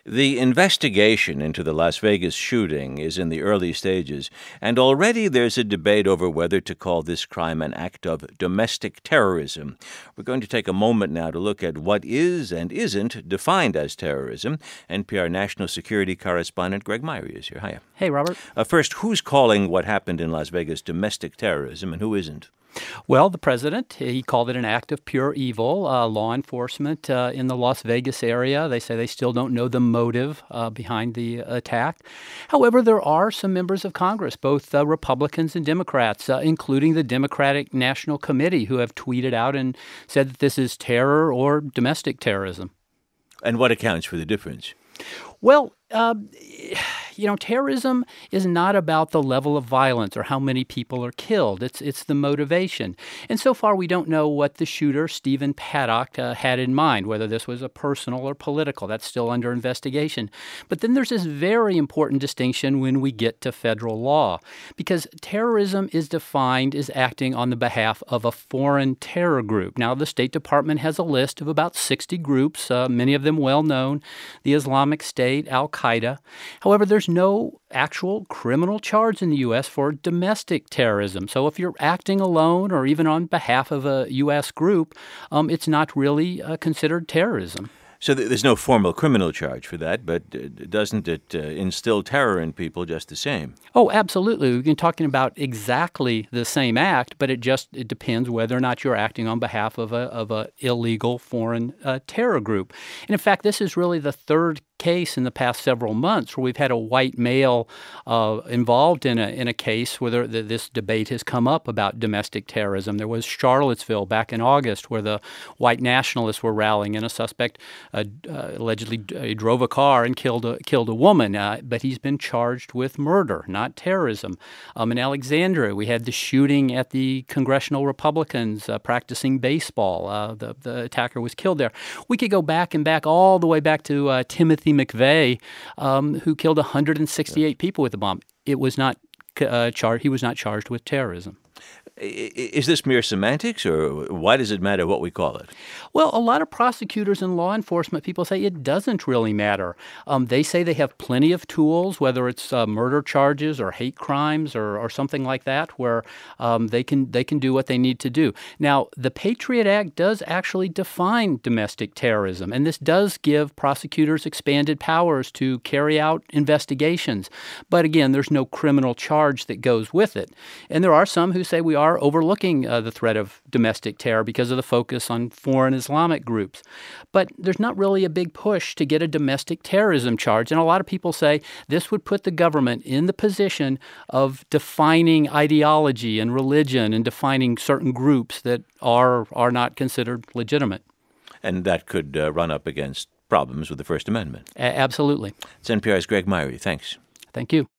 The investigation into the Las Vegas shooting is in the early stages, and already there's a debate over whether to call this crime an act of domestic terrorism. We're going to take a moment now to look at what is and isn't defined as terrorism. NPR national security correspondent Greg Myrie is here. Hiya. Hey, Robert. First, who's calling what happened in Las Vegas domestic terrorism and who isn't? Well, the president, he called it an act of pure evil. Law enforcement in the Las Vegas area, they say they still don't know the motive behind the attack. However, there are some members of Congress, both Republicans and Democrats, including the Democratic National Committee, who have tweeted out and said that this is terror or domestic terrorism. And what accounts for the difference? Well, terrorism is not about the level of violence or how many people are killed. It's the motivation. And so far, we don't know what the shooter, Stephen Paddock, had in mind, whether this was a personal or political. That's still under investigation. But then there's this very important distinction when we get to federal law, because terrorism is defined as acting on the behalf of a foreign terror group. Now, the State Department has a list of about 60 groups, many of them well known, the Islamic State, Al-Qaeda. However, there's no actual criminal charge in the U.S. for domestic terrorism. So if you're acting alone or even on behalf of a U.S. group, it's not really considered terrorism. So there's no formal criminal charge for that, but doesn't it instill terror in people just the same? Oh, absolutely. We've been talking about exactly the same act, but it depends whether or not you're acting on behalf of a illegal foreign terror group. And in fact, this is really the third case in the past several months where we've had a white male involved in a case where this debate has come up about domestic terrorism. There was Charlottesville back in August where the white nationalists were rallying and a suspect allegedly drove a car and killed a woman, but he's been charged with murder, not terrorism. In Alexandria, we had the shooting at the Congressional Republicans practicing baseball. The attacker was killed there. We could go back all the way back to Timothy McVeigh, who killed 168 people with a bomb. It was not he was not charged with terrorism. Is this mere semantics, or why does it matter what we call it? Well, a lot of prosecutors and law enforcement people say it doesn't really matter. They say they have plenty of tools, whether it's murder charges or hate crimes or something like that, where they can do what they need to do. Now, the Patriot Act does actually define domestic terrorism, and this does give prosecutors expanded powers to carry out investigations. But again, there's no criminal charge that goes with it. And there are some who say we are overlooking the threat of domestic terror because of the focus on foreign Islamic groups. But there's not really a big push to get a domestic terrorism charge. And a lot of people say this would put the government in the position of defining ideology and religion and defining certain groups that are not considered legitimate. And that could run up against problems with the First Amendment. Absolutely. It's NPR's Greg Myrie. Thanks. Thank you.